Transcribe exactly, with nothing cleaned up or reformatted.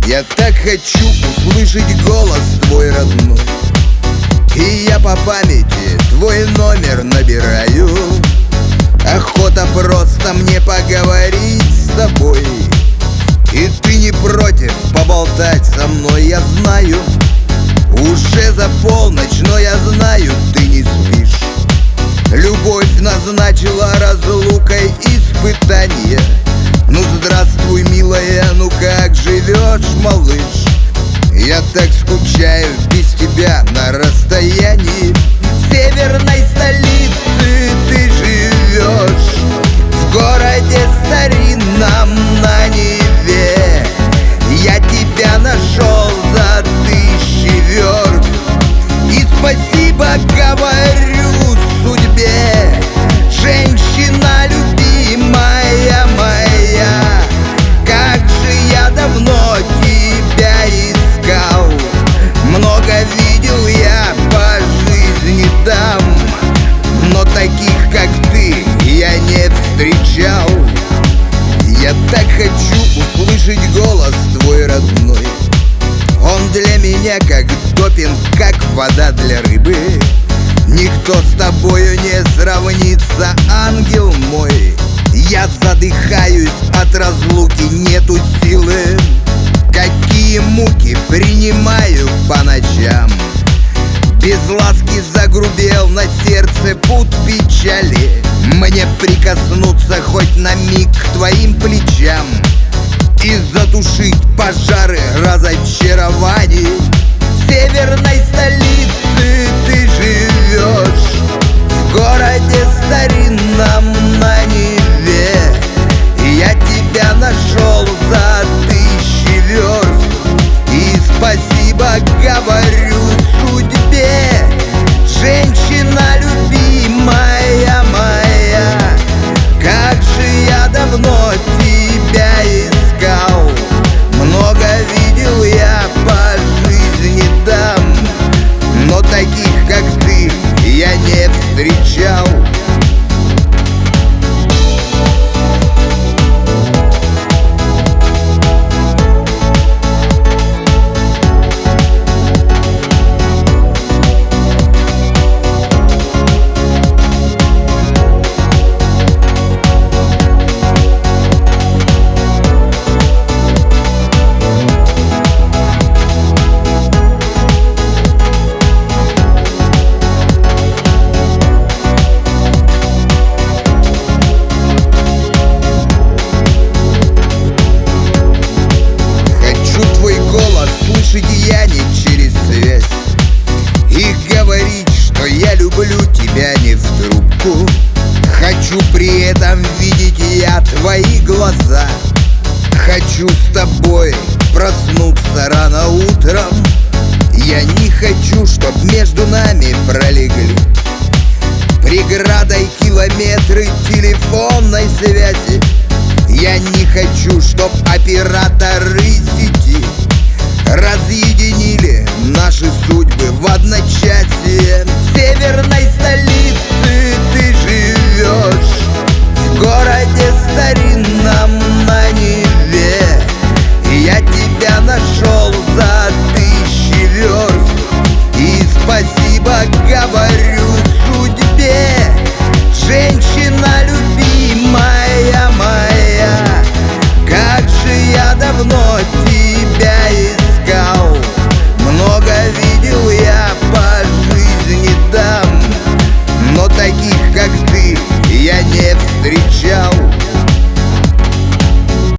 Я так хочу услышать голос твой родной, и я по памяти твой номер набираю. Охота просто мне поговорить с тобой, и ты не против поболтать со мной, я знаю. Уже за полночь, но я знаю, ты не спишь. Любовь назначила разлукой испытание. Ну здравствуй, милая, ну как живешь, малыш? Я так скучаю без тебя на расстоянии. В северной столице ты живешь, в городе старинном на Неве. Я тебя нашел за тысячи верст, и спасибо говорю судьбе. Женщина любимая моя, как же я давно тебя искал. Много видел я по жизни дам, но таких, как ты, я не встречал. Я так хочу услышать голос твой родной. Он для меня как допинг, как вода для рыбы. Никто с тобою не сравнится, ангел мой. Я задыхаюсь от разлуки, нету силы. Какие муки принимаю по ночам. Без ласки загрубел на сердце путь печали. Мне прикоснуться хоть на миг к твоим плечам и задушить пожары разочарований. В северной столице ты живешь, в городе старинном на Неве. Я тебя нашел за тысячи верст, и спасибо говорю судьбе. Женщина любимая моя, как же я давно тебя искал. Много видел я по жизни дам, но таких, как ты, я не встречал. Слышать я не через связь и говорить, что я люблю тебя не в трубку. Хочу при этом видеть я твои глаза. Хочу с тобой проснуться рано утром. Я не хочу, чтоб между нами пролегли преградой километры телефонной связи. Я не хочу, чтоб операторы сети разъединили наши судьбы в одночасье. В северной столице ты живешь, в городе старинном на Неве. Я тебя нашел за тысячи верст, и спасибо говорю судьбе. Женщина любимая моя, как же я давно